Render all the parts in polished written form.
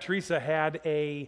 Teresa had a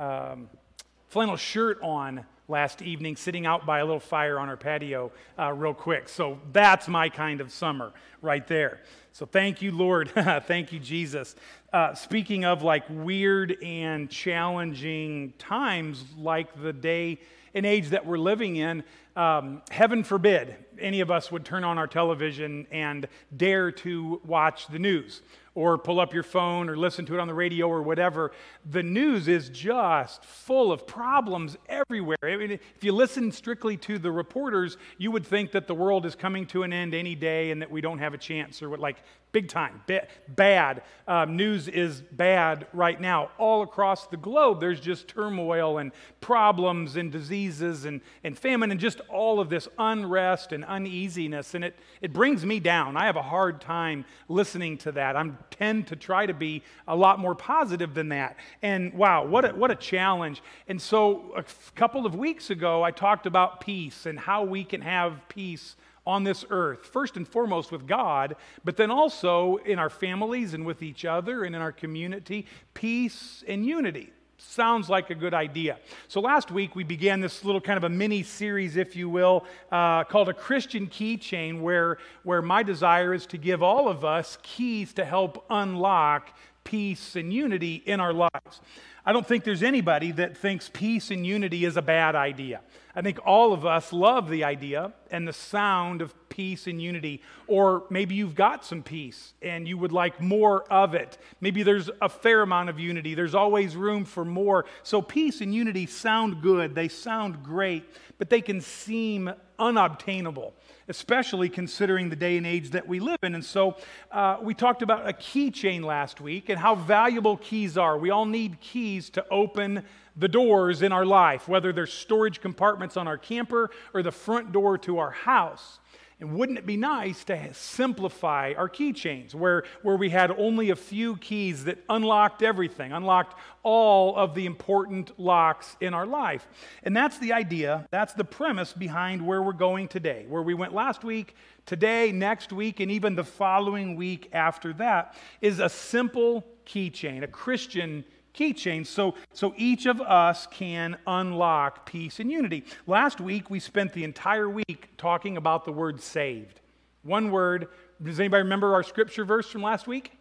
flannel shirt on last evening, sitting out by a little fire on our patio real quick. So that's my kind of summer right there. So thank you, Lord. Thank you, Jesus. Speaking of like weird and challenging times, like the day and age that we're living in, heaven forbid any of us would turn on our television and dare to watch the news or pull up your phone or listen to it on the radio or whatever. The news is just full of problems everywhere. I mean, if you listen strictly to the reporters, you would think that the world is coming to an end any day and that we don't have a chance, or what, like big time, bad. News is bad right now. All across the globe, there's just turmoil and problems and diseases and famine and just all of this unrest and uneasiness. And it brings me down. I have a hard time listening to that. I tend to try to be a lot more positive than that. And wow, what a challenge. And so a couple of weeks ago, I talked about peace and how we can have peace on this earth, first and foremost with God, but then also in our families and with each other and in our community, peace and unity. Sounds like a good idea. So last week we began this little kind of a mini series, if you will, called A Christian Keychain, where my desire is to give all of us keys to help unlock peace and unity in our lives. I don't think there's anybody that thinks peace and unity is a bad idea. I think all of us love the idea and the sound of peace and unity. Or maybe you've got some peace and you would like more of it. Maybe there's a fair amount of unity. There's always room for more. So peace and unity sound good. They sound great, but they can seem unobtainable, especially considering the day and age that we live in. And so we talked about a keychain last week and how valuable keys are. We all need keys to open the doors in our life, whether they're storage compartments on our camper or the front door to our house. And wouldn't it be nice to simplify our keychains, where we had only a few keys that unlocked everything, unlocked all of the important locks in our life? And that's the idea, that's the premise behind where we're going today, where we went last week, today, next week, and even the following week after that, is a simple keychain, a Christian keychain, so each of us can unlock peace and unity. Last week, we spent the entire week talking about the word saved. One word. Does anybody remember our scripture verse from last week?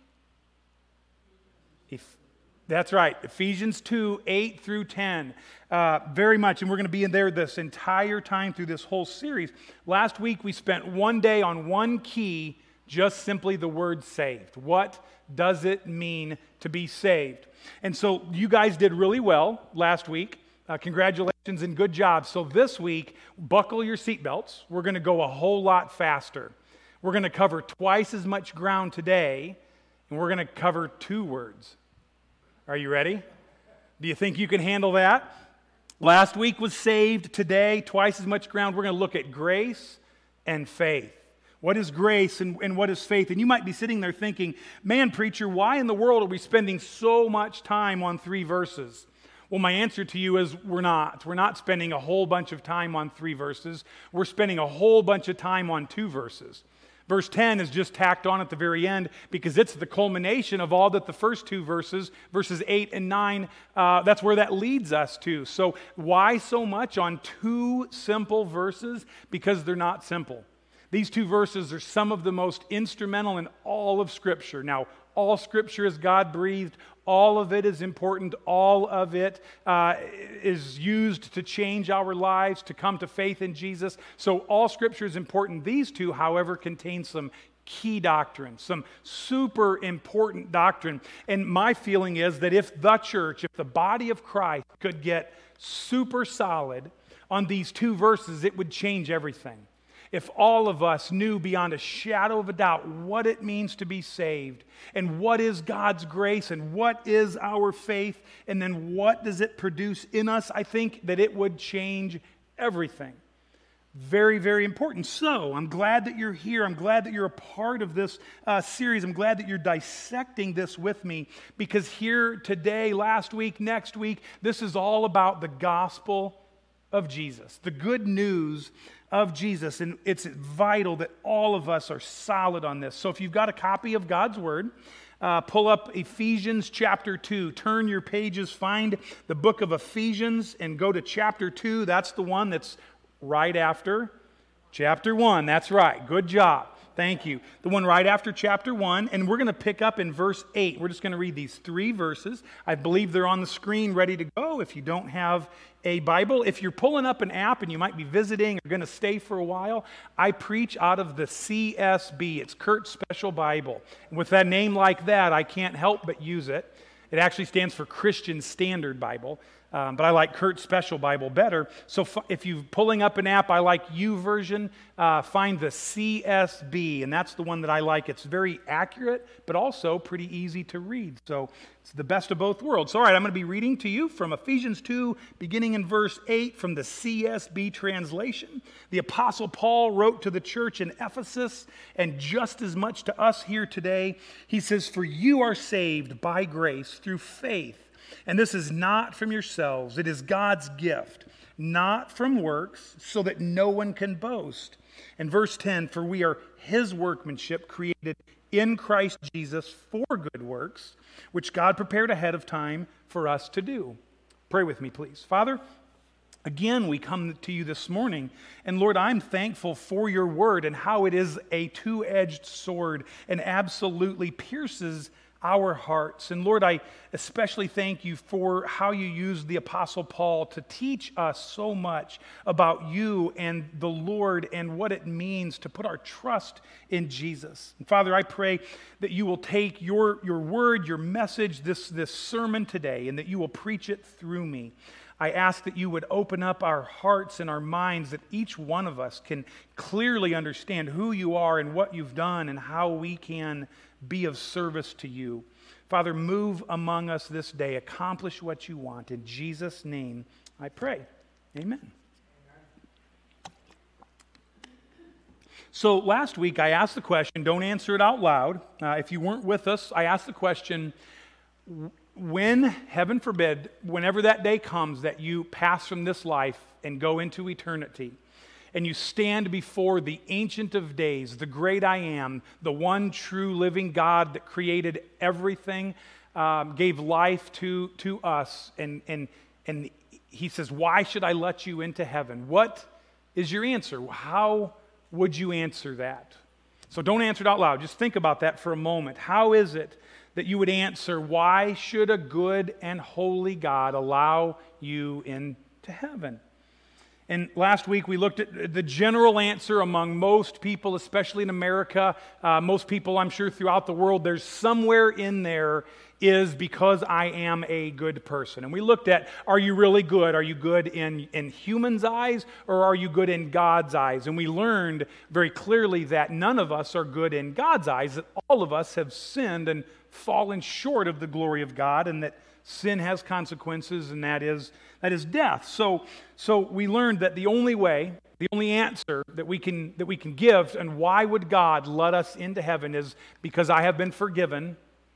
That's right, Ephesians 2, 8 through 10. Very much, and we're going to be in there this entire time through this whole series. Last week, we spent one day on one key, just simply the word saved. What does it mean to be saved? And so you guys did really well last week. Congratulations and good job. So this week, buckle your seatbelts. We're going to go a whole lot faster. We're going to cover twice as much ground today, and we're going to cover 2 words. Are you ready? Do you think you can handle that? Last week was saved. Today, twice as much ground. We're going to look at grace and faith. What is grace and what is faith? And you might be sitting there thinking, man, preacher, why in the world are we spending so much time on 3 verses? Well, my answer to you is we're not. We're not spending a whole bunch of time on 3 verses. We're spending a whole bunch of time on 2 verses. Verse 10 is just tacked on at the very end because it's the culmination of all that the first 2 verses, verses 8 and 9, that's where that leads us to. So why so much on 2 simple verses? Because they're not simple. These 2 verses are some of the most instrumental in all of Scripture. Now, all Scripture is God-breathed. All of it is important. All of it is used to change our lives, to come to faith in Jesus. So all Scripture is important. These 2, however, contain some key doctrine, some super important doctrine. And my feeling is that if the church, if the body of Christ could get super solid on these 2 verses, it would change everything. If all of us knew beyond a shadow of a doubt what it means to be saved and what is God's grace and what is our faith and then what does it produce in us, I think that it would change everything. Very, very important. So I'm glad that you're here. I'm glad that you're a part of this series. I'm glad that you're dissecting this with me because here today, last week, next week, this is all about the gospel of Jesus, the good news of Jesus, and it's vital that all of us are solid on this. So if you've got a copy of God's Word, pull up Ephesians chapter 2. Turn your pages, find the book of Ephesians, and go to chapter 2. That's the one that's right after chapter 1. That's right. Good job. Thank you. The one right after chapter 1, and we're going to pick up in verse 8. We're just going to read these 3 verses. I believe they're on the screen ready to go if you don't have a Bible. If you're pulling up an app and you might be visiting or going to stay for a while, I preach out of the CSB. It's Kurt's Special Bible. And with that name like that, I can't help but use it. It actually stands for Christian Standard Bible. But I like Kurt's Special Bible better. So if you're pulling up an app, I like YouVersion. Find the CSB, and that's the one that I like. It's very accurate, but also pretty easy to read. So it's the best of both worlds. All right, I'm going to be reading to you from Ephesians 2, beginning in verse 8 from the CSB translation. The Apostle Paul wrote to the church in Ephesus, and just as much to us here today. He says, "For you are saved by grace through faith. And this is not from yourselves, it is God's gift, not from works, so that no one can boast." And verse 10, "For we are his workmanship, created in Christ Jesus for good works, which God prepared ahead of time for us to do." Pray with me, please. Father, again, we come to you this morning, and Lord, I'm thankful for your word and how it is a two-edged sword and absolutely pierces our hearts. And Lord, I especially thank you for how you used the Apostle Paul to teach us so much about you and the Lord and what it means to put our trust in Jesus. And Father, I pray that you will take your word, your message, this sermon today, and that you will preach it through me. I ask that you would open up our hearts and our minds, that each one of us can clearly understand who you are and what you've done and how we can be of service to you. Father, move among us this day. Accomplish what you want. In Jesus' name I pray. Amen. So last week I asked the question, don't answer it out loud. If you weren't with us, I asked the question, when, heaven forbid, whenever that day comes that you pass from this life and go into eternity, and you stand before the Ancient of Days, the great I Am, the one true living God that created everything, gave life to us, and he says, why should I let you into heaven? What is your answer? How would you answer that? So don't answer it out loud. Just think about that for a moment. How is it that you would answer, why should a good and holy God allow you into heaven? And last week we looked at the general answer among most people, especially in America, most people I'm sure throughout the world, there's somewhere in there is because I am a good person. And we looked at, are you really good? Are you good in humans' eyes, or are you good in God's eyes? And we learned very clearly that none of us are good in God's eyes, that all of us have sinned and fallen short of the glory of God, and that sin has consequences, and that is death. So we learned that the only way, the only answer that we can give, and why would God let us into heaven, is because I have been forgiven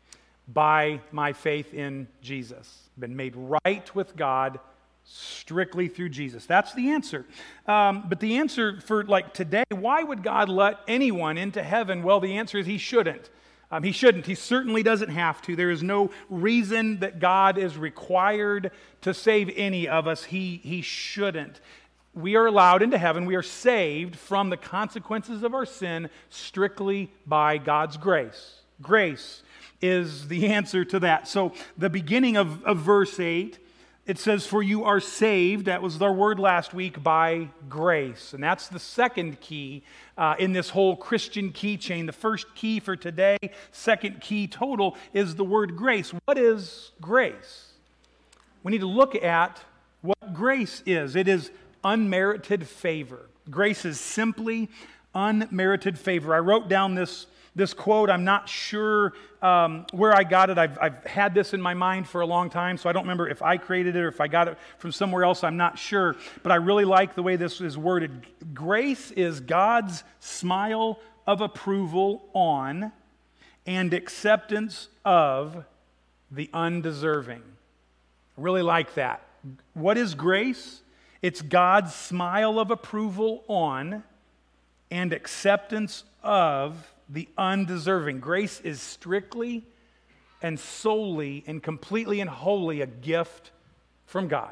by my faith in Jesus. Been made right with God strictly through Jesus. That's the answer. But the answer for like today, why would God let anyone into heaven? Well, the answer is he shouldn't. He shouldn't. He certainly doesn't have to. There is no reason that God is required to save any of us. He shouldn't. We are allowed into heaven. We are saved from the consequences of our sin strictly by God's grace. Grace is the answer to that. So the beginning of verse 8, it says, "For you are saved," that was our word last week, "by grace." And that's the second key in this whole Christian key chain. The first key for today, second key total, is the word grace. What is grace? We need to look at what grace is. It is unmerited favor. Grace is simply unmerited favor. I wrote down this quote. I'm not sure where I got it. I've had this in my mind for a long time, so I don't remember if I created it or if I got it from somewhere else. I'm not sure, but I really like the way this is worded. Grace is God's smile of approval on and acceptance of the undeserving. I really like that. What is grace? It's God's smile of approval on and acceptance of the undeserving. Grace is strictly and solely and completely and wholly a gift from God.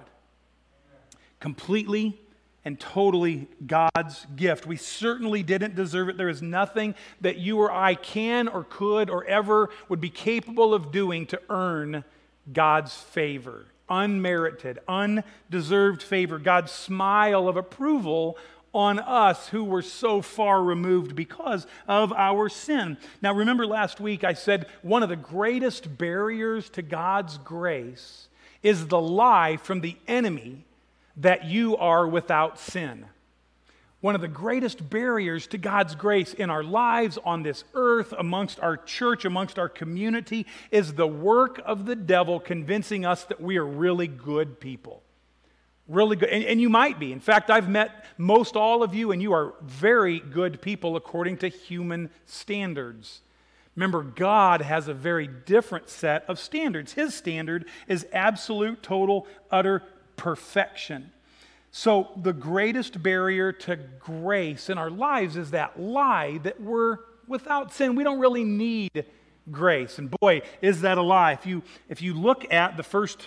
Completely and totally God's gift. We certainly didn't deserve it. There is nothing that you or I can or could or ever would be capable of doing to earn God's favor. Unmerited, undeserved favor. God's smile of approval on us who were so far removed because of our sin. Now remember last week I said one of the greatest barriers to God's grace is the lie from the enemy that you are without sin. One of the greatest barriers to God's grace in our lives on this earth, amongst our church, amongst our community, is the work of the devil convincing us that we are really good people. Really good. And you might be. In fact, I've met most all of you, and you are very good people according to human standards. Remember, God has a very different set of standards. His standard is absolute, total, utter perfection. So the greatest barrier to grace in our lives is that lie that we're without sin. We don't really need grace. And boy, is that a lie. If you look at the first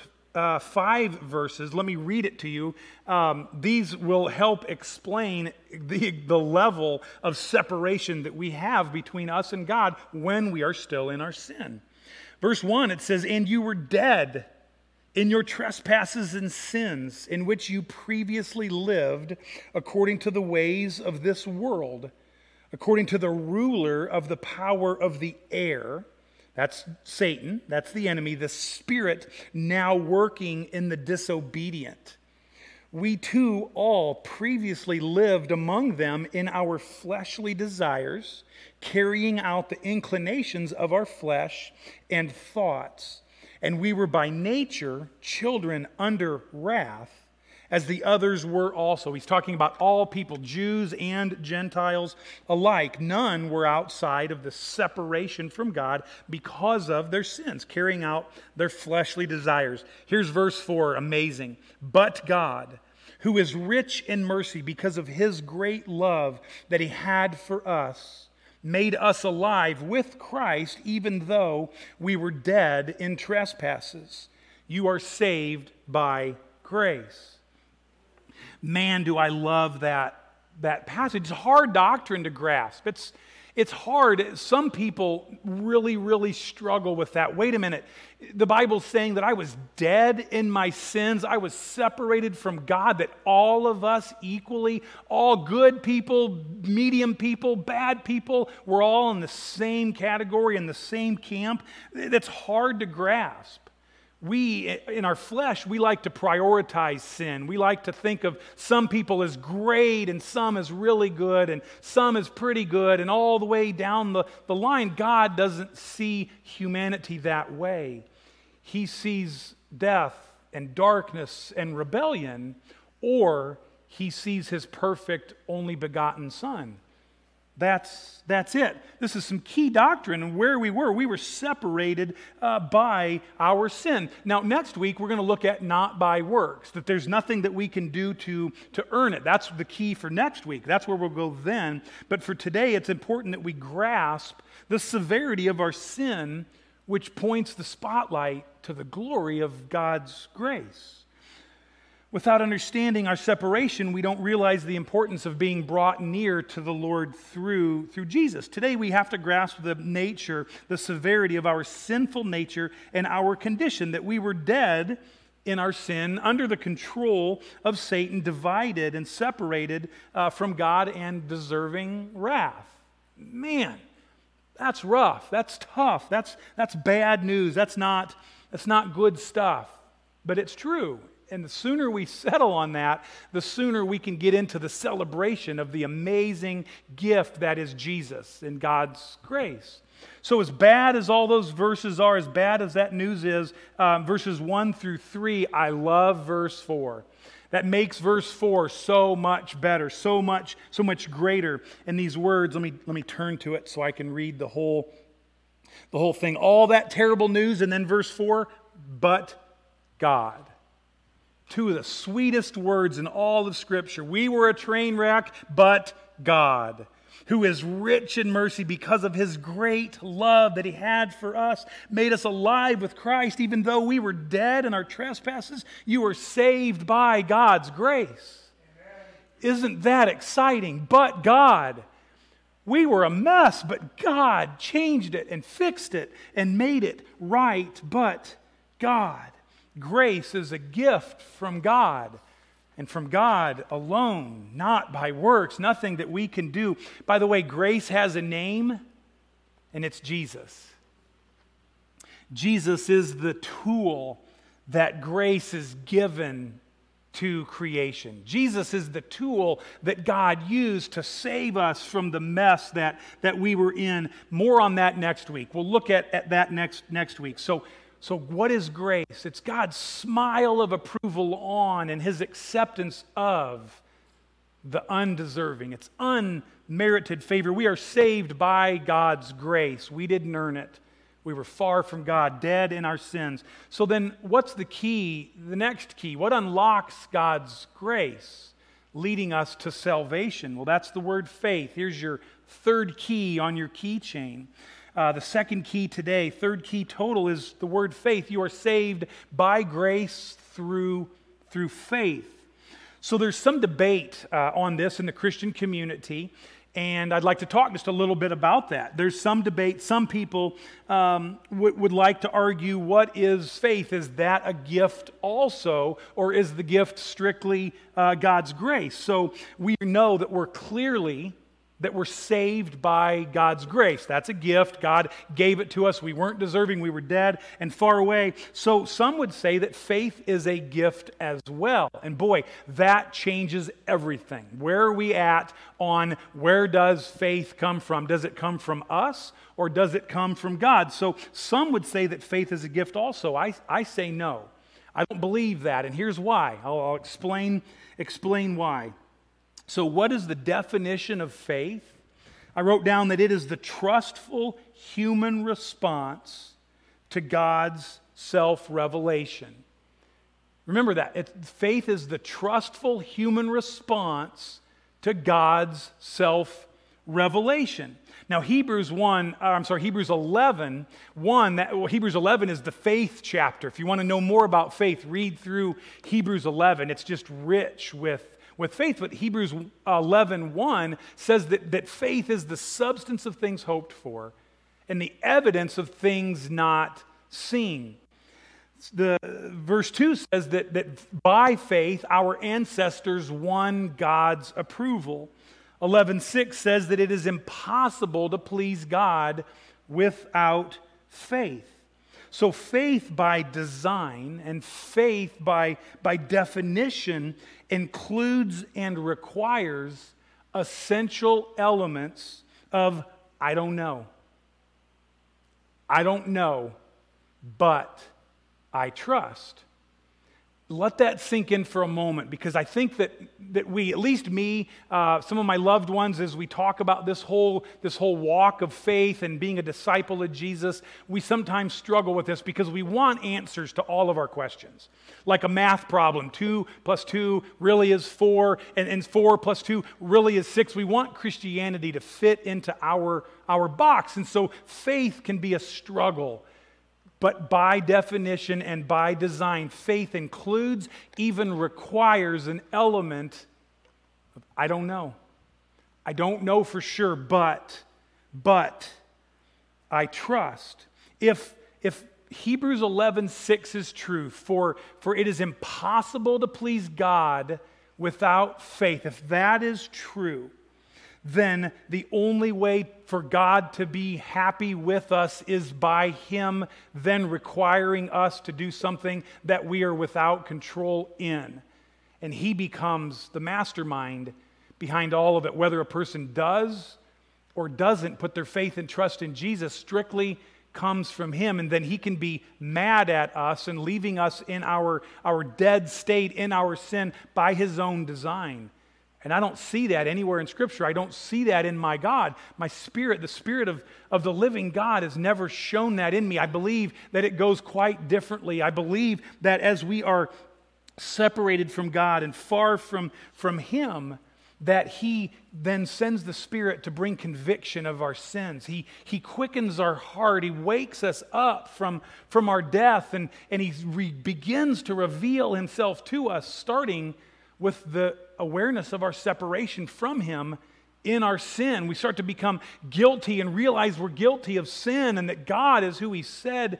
5 verses, let me read it to you. These will help explain the level of separation that we have between us and God when we are still in our sin. Verse 1, it says, "And you were dead in your trespasses and sins, in which you previously lived according to the ways of this world, according to the ruler of the power of the air." That's Satan, that's the enemy, the spirit now working in the disobedient. "We too all previously lived among them in our fleshly desires, carrying out the inclinations of our flesh and thoughts. And we were by nature children under wrath, as the others were also." He's talking about all people, Jews and Gentiles alike. None were outside of the separation from God because of their sins, carrying out their fleshly desires. Here's verse 4, amazing. "But God, who is rich in mercy because of his great love that he had for us, made us alive with Christ, even though we were dead in trespasses. You are saved by grace." Man, do I love that passage. It's hard doctrine to grasp. It's hard. Some people really, really struggle with that. Wait a minute. The Bible's saying that I was dead in my sins. I was separated from God, that all of us equally, all good people, medium people, bad people, we're all in the same category, in the same camp. That's hard to grasp. We, in our flesh, we like to prioritize sin. We like to think of some people as great and some as really good and some as pretty good, and all the way down the line. God doesn't see humanity that way. He sees death and darkness and rebellion, or he sees his perfect only begotten Son. That's it. This is some key doctrine and where we were. We were separated by our sin. Now, next week, we're going to look at not by works, that there's nothing that we can do to earn it. That's the key for next week. That's where we'll go then. But for today, it's important that we grasp the severity of our sin, which points the spotlight to the glory of God's grace. Without understanding our separation, we don't realize the importance of being brought near to the Lord through Jesus. Today we have to grasp the nature, the severity of our sinful nature and our condition, that we were dead in our sin, under the control of Satan, divided and separated from God and deserving wrath. Man, that's rough. That's tough. That's bad news. That's not good stuff. But it's true. And the sooner we settle on that, the sooner we can get into the celebration of the amazing gift that is Jesus and God's grace. So as bad as all those verses are, as bad as that news is, verses 1 through 3, I love verse 4. That makes verse 4 so much better, so much greater. In these words, let me turn to it so I can read the whole thing. All that terrible news, and then verse 4, but God. Two of the sweetest words in all of Scripture. We were a train wreck, but God. who is rich in mercy because of his great love that he had for us, made us alive with Christ, even though we were dead in our trespasses. You were saved by God's grace. Amen. Isn't that exciting? But God, we were a mess, but God changed it and fixed it and made it right. But God, grace is a gift from God. And from God alone, not by works, nothing that we can do. By the way, grace has a name, and it's Jesus. Jesus is the tool that grace is given to creation. Jesus is the tool that God used to save us from the mess that we were in. More on that next week. We'll look at that next week. So what is grace? It's God's smile of approval on and his acceptance of the undeserving. It's unmerited favor. We are saved by God's grace. We didn't earn it. We were far from God, dead in our sins. So then what's the key, the next key? What unlocks God's grace, leading us to salvation? Well, that's the word faith. Here's your third key on your keychain. The second key today, third key total, is the word faith. You are saved by grace through faith. So there's some debate on this in the Christian community, and I'd like to talk just a little bit about that. There's some debate. Some people would like to argue, what is faith? Is that a gift also, or is the gift strictly God's grace? So we know that we're saved by God's grace. That's a gift. God gave it to us. We weren't deserving. We were dead and far away. So some would say that faith is a gift as well. And boy, that changes everything. Where are we at on where does faith come from? Does it come from us or does it come from God? So some would say that faith is a gift also. I say no. I don't believe that. And here's why. I'll explain why. So what is the definition of faith? I wrote down that it is the trustful human response to God's self-revelation. Remember that. Faith is the trustful human response to God's self-revelation. Now, Hebrews 11, Hebrews 11 is the faith chapter. If you want to know more about faith, read through Hebrews 11. It's just rich with faith. But Hebrews 11:1 says that faith is the substance of things hoped for and the evidence of things not seen. The verse 2 says that by faith our ancestors won God's approval. 11:6 says that it is impossible to please God without faith. So faith by design and faith by definition includes and requires essential elements of I don't know. I don't know, but I trust. Let that sink in for a moment, because I think that we, at least me, some of my loved ones, as we talk about this whole walk of faith and being a disciple of Jesus, we sometimes struggle with this because we want answers to all of our questions. Like a math problem, 2 + 2 really is 4, and 4 + 2 really is 6. We want Christianity to fit into our box, and so faith can be a struggle. But by definition and by design, faith includes, even requires an element of I don't know. I don't know for sure, but I trust. If Hebrews 11:6 is true, for it is impossible to please God without faith, if that is true, then the only way for God to be happy with us is by Him then requiring us to do something that we are without control in. And He becomes the mastermind behind all of it. Whether a person does or doesn't put their faith and trust in Jesus strictly comes from Him, and then He can be mad at us and leaving us in our dead state, in our sin, by His own design. And I don't see that anywhere in Scripture. I don't see that in my God. My spirit, the Spirit of the living God, has never shown that in me. I believe that it goes quite differently. I believe that as we are separated from God and far from Him, that He then sends the Spirit to bring conviction of our sins. He quickens our heart. He wakes us up from our death, and He begins to reveal Himself to us, starting with the awareness of our separation from Him in our sin. We start to become guilty and realize we're guilty of sin, and that God is who He said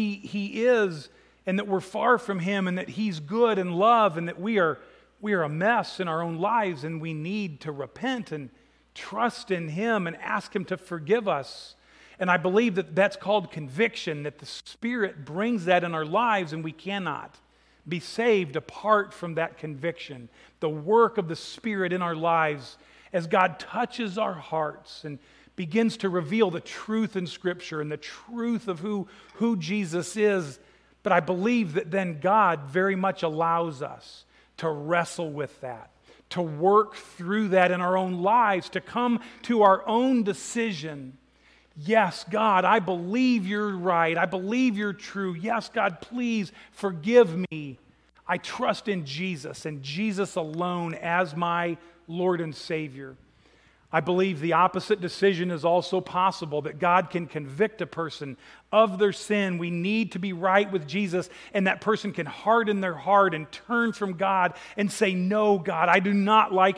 He is, and that we're far from Him, and that He's good and love, and that we are a mess in our own lives, and we need to repent and trust in Him and ask Him to forgive us. And I believe that that's called conviction, that the Spirit brings that in our lives, and we cannot be saved apart from that conviction. The work of the Spirit in our lives as God touches our hearts and begins to reveal the truth in Scripture and the truth of who Jesus is. But I believe that then God very much allows us to wrestle with that, to work through that in our own lives, to come to our own decision. Yes, God, I believe You're right. I believe You're true. Yes, God, please forgive me. I trust in Jesus and Jesus alone as my Lord and Savior. I believe the opposite decision is also possible, that God can convict a person of their sin. We need to be right with Jesus, and that person can harden their heart and turn from God and say, no, God, I do not like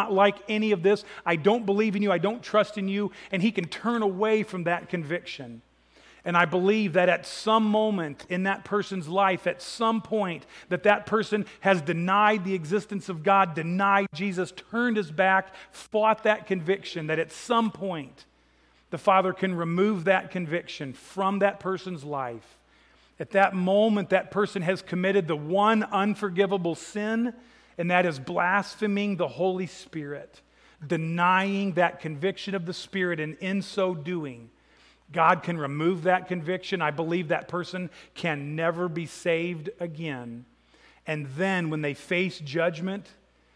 any of this. I don't believe in You. I don't trust in You. And he can turn away from that conviction. And I believe that at some moment in that person's life, at some point, that person has denied the existence of God, denied Jesus, turned his back, fought that conviction, that at some point the Father can remove that conviction from that person's life. At that moment, that person has committed the one unforgivable sin, and that is blaspheming the Holy Spirit, denying that conviction of the Spirit, and in so doing, God can remove that conviction. I believe that person can never be saved again. And then when they face judgment,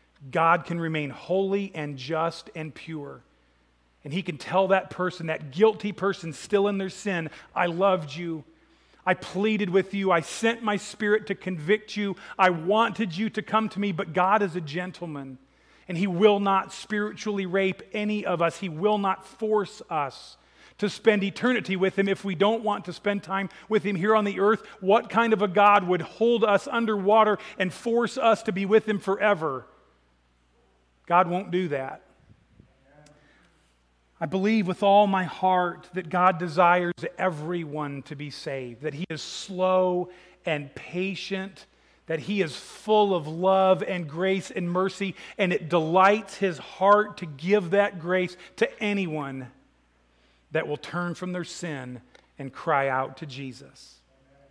God can remain holy and just and pure. And He can tell that person, that guilty person still in their sin, I loved you. I pleaded with you. I sent my Spirit to convict you. I wanted you to come to me, but God is a gentleman, and He will not spiritually rape any of us. He will not force us to spend eternity with Him if we don't want to spend time with Him here on the earth. What kind of a God would hold us underwater and force us to be with Him forever? God won't do that. I believe with all my heart that God desires everyone to be saved, that He is slow and patient, that He is full of love and grace and mercy, and it delights His heart to give that grace to anyone that will turn from their sin and cry out to Jesus.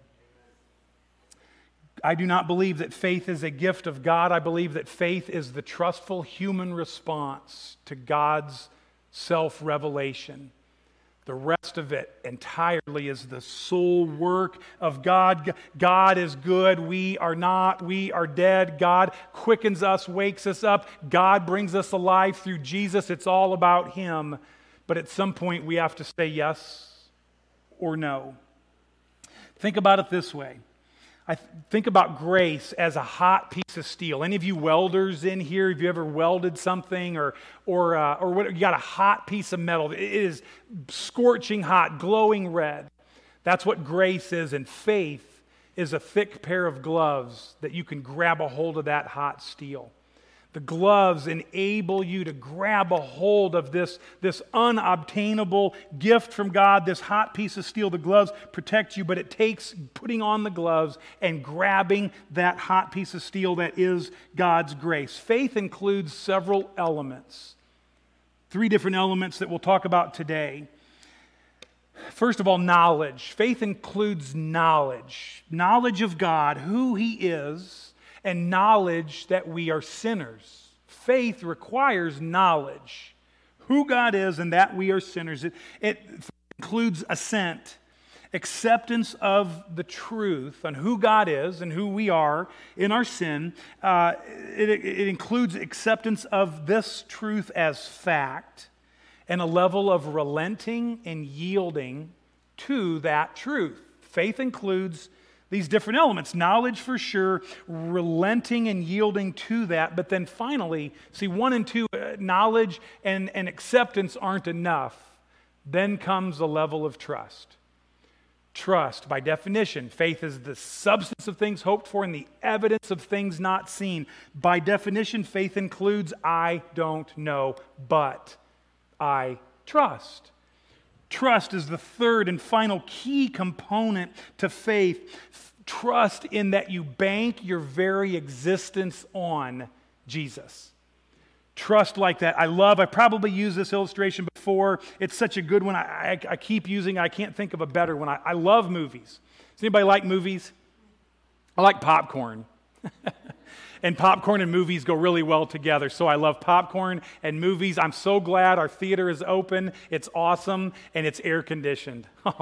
I do not believe that faith is a gift of God. I believe that faith is the trustful human response to God's self-revelation. The rest of it entirely is the sole work of God. God is good. We are not. We are dead. God quickens us, wakes us up. God brings us alive through Jesus. It's all about Him. But at some point, we have to say yes or no. Think about it this way. I think about grace as a hot piece of steel. Any of you welders in here, have you ever welded something or what? You got a hot piece of metal. It is scorching hot, glowing red. That's what grace is, and faith is a thick pair of gloves that you can grab a hold of that hot steel. The gloves enable you to grab a hold of this unobtainable gift from God, this hot piece of steel. The gloves protect you, but it takes putting on the gloves and grabbing that hot piece of steel that is God's grace. Faith includes several elements. 3 different elements that we'll talk about today. First of all, knowledge. Faith includes knowledge. Knowledge of God, who He is, and knowledge that we are sinners. Faith requires knowledge, who God is and that we are sinners. It includes assent, acceptance of the truth on who God is and who we are in our sin. It includes acceptance of this truth as fact and a level of relenting and yielding to that truth. Faith includes these different elements, knowledge for sure, relenting and yielding to that, but then finally, see 1 and 2 knowledge and acceptance aren't enough, then comes a level of trust. Trust, by definition, faith is the substance of things hoped for and the evidence of things not seen. By definition, faith includes I don't know, but I trust. Trust is the third and final key component to faith. Trust in that you bank your very existence on Jesus. Trust like that. I probably used this illustration before. It's such a good one. I keep using it. I can't think of a better one. I love movies. Does anybody like movies? I like popcorn. And popcorn and movies go really well together. So I love popcorn and movies. I'm so glad our theater is open. It's awesome, and it's air conditioned.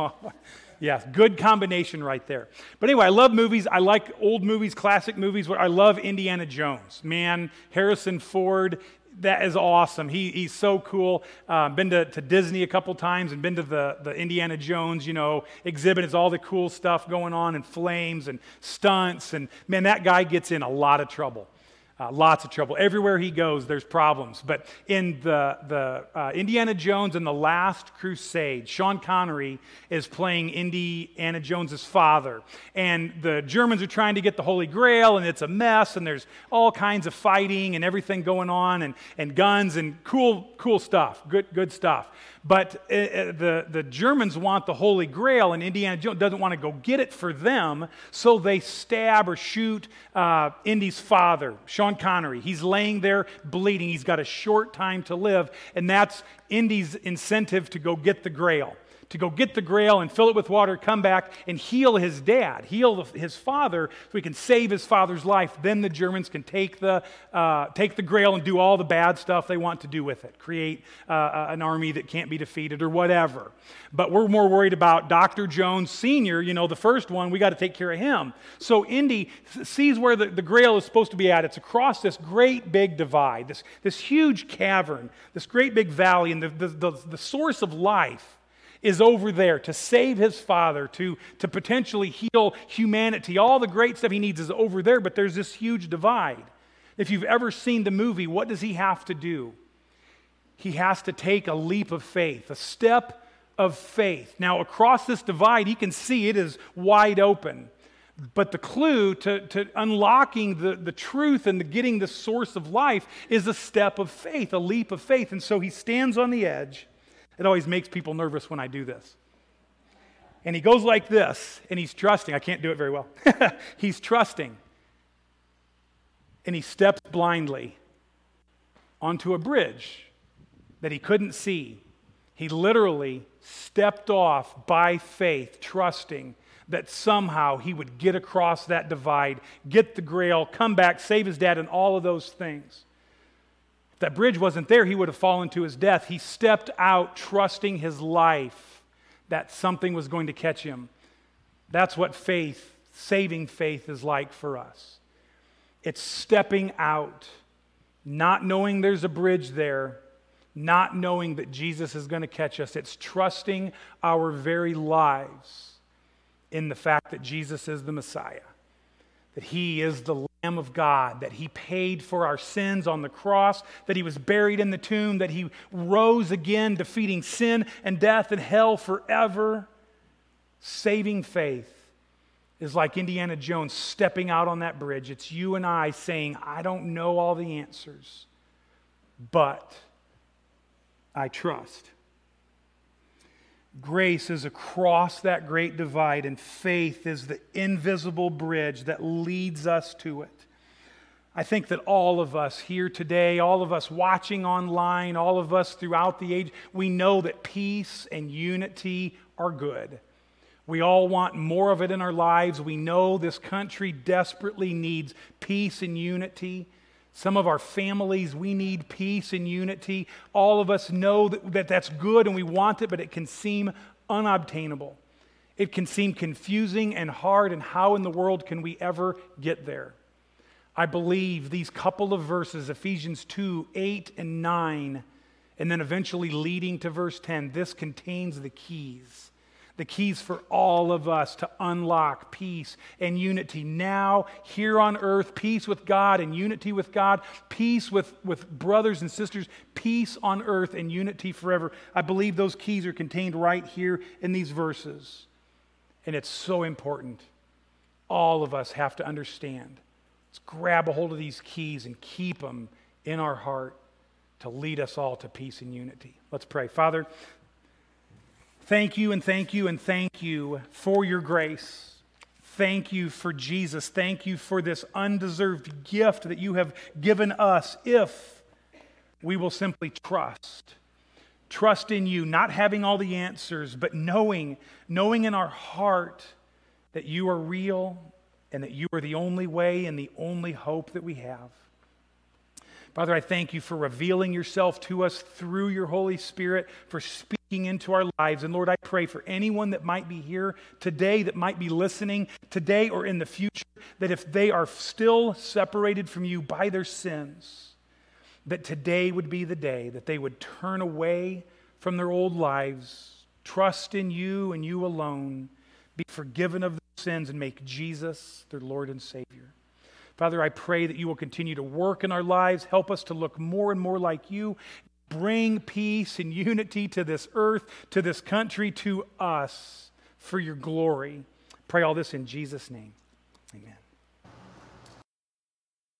Yeah, good combination right there. But anyway, I love movies. I like old movies, classic movies. I love Indiana Jones. Man, Harrison Ford, that is awesome. He's so cool. Been to Disney a couple times and been to the Indiana Jones, exhibit. It's all the cool stuff going on and flames and stunts. And man, that guy gets in a lot of trouble. Lots of trouble. Everywhere he goes, there's problems. But in the Indiana Jones and the Last Crusade, Sean Connery is playing Indiana Jones's father. And the Germans are trying to get the Holy Grail, and it's a mess, and there's all kinds of fighting and everything going on, and guns and cool stuff, good stuff. But the Germans want the Holy Grail, and Indiana Jones doesn't want to go get it for them, so they stab or shoot Indy's father, Sean Connery. He's laying there bleeding. He's got a short time to live, and that's Indy's incentive to go get the Grail. To go get the Grail and fill it with water, come back and heal his dad, heal his father, so he can save his father's life. Then the Germans can take the Grail and do all the bad stuff they want to do with it, create an army that can't be defeated or whatever. But we're more worried about Dr. Jones Sr., the first one. We got to take care of him. So Indy sees where the Grail is supposed to be at. It's across this great big divide, this huge cavern, this great big valley, and the source of life is over there to save his father, to potentially heal humanity. All the great stuff he needs is over there, but there's this huge divide. If you've ever seen the movie, what does he have to do? He has to take a leap of faith, a step of faith. Now, across this divide, he can see it is wide open. But the clue to unlocking the truth and getting the source of life is a step of faith, a leap of faith. And so he stands on the edge. It always makes people nervous when I do this. And he goes like this, and he's trusting. I can't do it very well. He's trusting. And he steps blindly onto a bridge that he couldn't see. He literally stepped off by faith, trusting that somehow he would get across that divide, get the Grail, come back, save his dad, and all of those things. If that bridge wasn't there, he would have fallen to his death. He stepped out trusting his life that something was going to catch him. That's what faith, saving faith, is like for us. It's stepping out, not knowing there's a bridge there, not knowing that Jesus is going to catch us. It's trusting our very lives in the fact that Jesus is the Messiah, that he is the Lamb of God, that he paid for our sins on the cross, that he was buried in the tomb, that he rose again, defeating sin and death and hell forever. Saving faith is like Indiana Jones stepping out on that bridge. It's you and I saying, I don't know all the answers, but I trust. Grace is across that great divide, and faith is the invisible bridge that leads us to it. I think that all of us here today, all of us watching online, all of us throughout the age, we know that peace and unity are good. We all want more of it in our lives. We know this country desperately needs peace and unity. Some of our families, we need peace and unity. All of us know that that's good and we want it, but it can seem unobtainable. It can seem confusing and hard, and how in the world can we ever get there? I believe these couple of verses, Ephesians 2, 8 and 9, and then eventually leading to verse 10, this contains the keys. The keys for all of us to unlock peace and unity now, here on earth, peace with God and unity with God, peace with brothers and sisters, peace on earth and unity forever. I believe those keys are contained right here in these verses. And it's so important. All of us have to understand. Let's grab a hold of these keys and keep them in our heart to lead us all to peace and unity. Let's pray. Father, thank you and thank you and thank you for your grace. Thank you for Jesus. Thank you for this undeserved gift that you have given us if we will simply trust. Trust in you, not having all the answers, but knowing in our heart that you are real and that you are the only way and the only hope that we have. Father, I thank you for revealing yourself to us through your Holy Spirit, for speaking into our lives. And Lord, I pray for anyone that might be here today, that might be listening today or in the future, that if they are still separated from you by their sins, that today would be the day that they would turn away from their old lives, trust in you and you alone, be forgiven of their sins, and make Jesus their Lord and Savior. Father, I pray that you will continue to work in our lives, help us to look more and more like you, bring peace and unity to this earth, to this country, to us, for your glory. Pray all this in Jesus' name. Amen.